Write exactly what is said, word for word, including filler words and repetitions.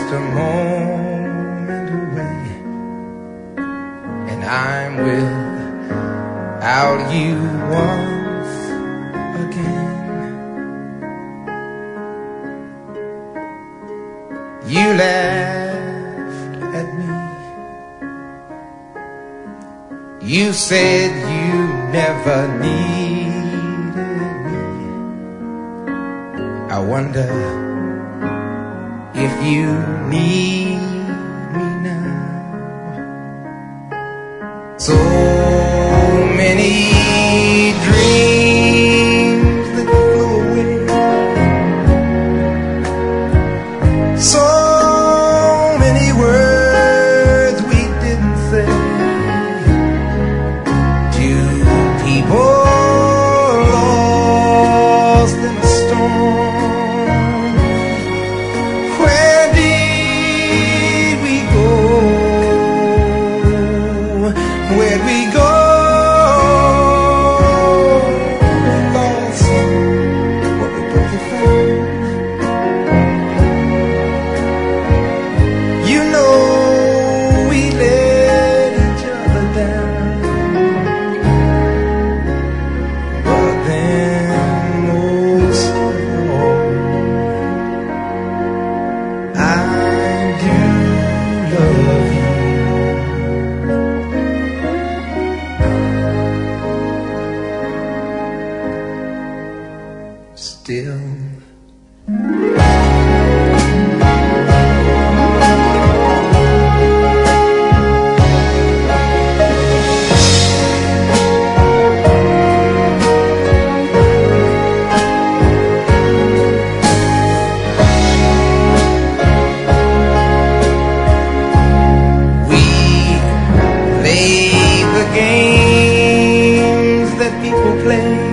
just a moment away, and I'm without you once again. You laughed at me. You said you never needed me. I wonder if you need me now. So many dreams that flew away, so many words we didn't say. Two people lost in a storm. Where'd we go? Lost what we both had found. You know we let each other down, but then most of all, I do love you. Still, we play the games that people play.